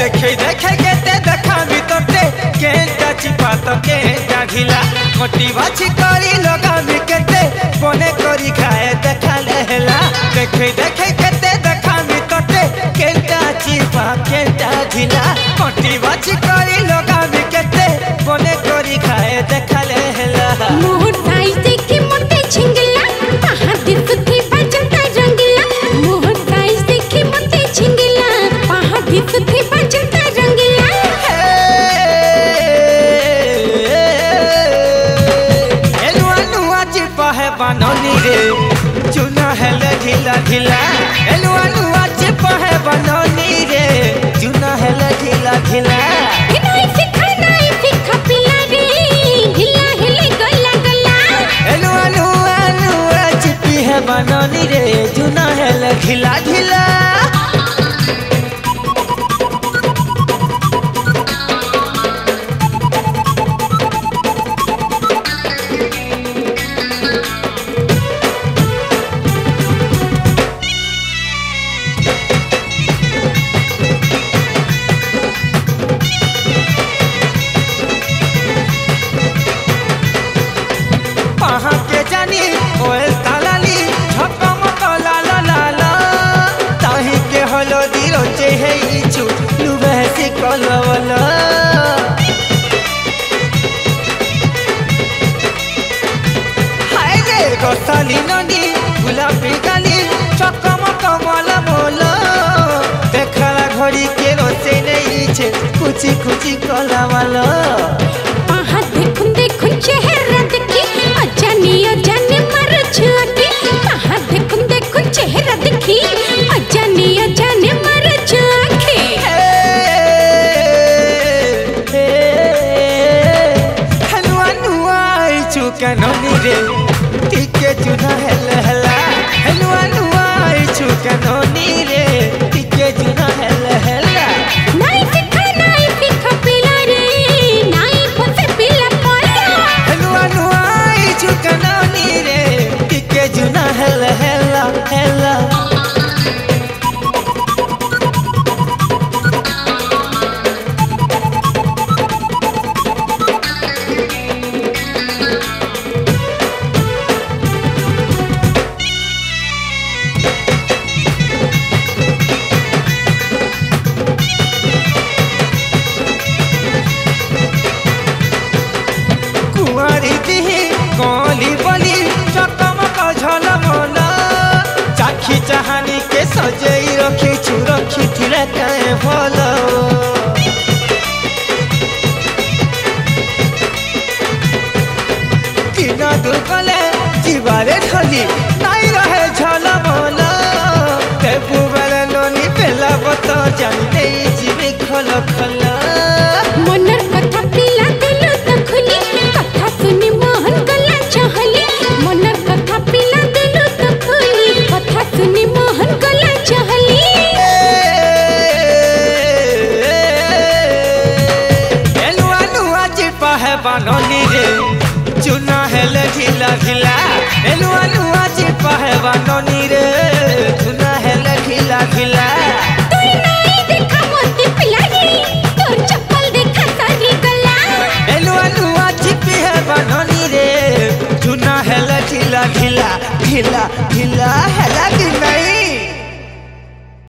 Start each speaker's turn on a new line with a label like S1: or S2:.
S1: देखे देखे केते देखाबी तोते केटा चिपा तो केटा ढिला मोटी बाछी करी लगाबी केते बने करी खाए देखा लेला देखे देखे केते देखाबी तोते केटा चिपा केटा ढिला मोटी बाछी करी लगाबी केते बने करी खाए देखा लेला
S2: मोर साइज देखी मोटे छिंगला पहाड़ दिसती बजता रंगला मोर साइज देखी मोटे छिंगला पहाड़ दिसती बजता रंगला
S1: एनुआ नुआ चिपा है बनौनी रे चुना है ले ढीला ढीला एनुआ नुआ चिपा है बनौनी रे चुना है ले ढीला ढीला
S2: नहीं सिखा पिला रे ढीला हिले गला गला
S1: एनुआ नुआ नुआ चिपी है बनौनी रे चुना है ले ढीला ढीला कहाँ के जानी ओए तालाली झपम तो ला ला ला ला ताही के हलो दिरो चेहे इचु लुबे से कलवला हाय रे गोसाली ननी गुलाबी गाली चकम कमला बोला देखला घड़ी के रोसे नहीं छे कुची कुची कलवला
S2: पहाड़ देखुन देखुन चेहरा देखी अजानी मर छुआके पहाड़ देखुन देखुन चेहरा देखी अजानी मर छुआके
S1: हनुआ नुआ चुका ननी रे टिके चुना हेला हेला हनुआ नुआ चुका ननी रे टिके चुना हेला हेला
S2: नहीं सिखा पिला रे नहीं फसे पिला पाला
S1: हनुआ नुआ चुका ननी रे टिके चुना हेला हेला हेला कुंवारी दिही कली बली चकमक झलमला चाखी चाहानी के सजेई रखी रखी थिले काए भल किना दुकले जीवारे ढली नाई रहे झलमला तेबु बेले ननी पेला बत जानी नहीं जीवे खल खला
S2: मनर कथा पिला दिल तखली कथा सुनी मोहन गला चाहली मनर कथा पिला दिल तखली कथा सुनी मोहन गला चाहली
S1: एनुआ नुआ चिपा है बनौनी रे चुना है ले ढीला ढीला एनुआ नुआ चिपा है बनौनी रे चुना है ले ढीला ढीला
S2: तोर नहीं देखा मोती पिला रे तोर चप्पल देखा सारी गला
S1: एनुआ नुआ चिपी है बनौनी रे चुना है ले ढीला ढीला ढीला ढीला है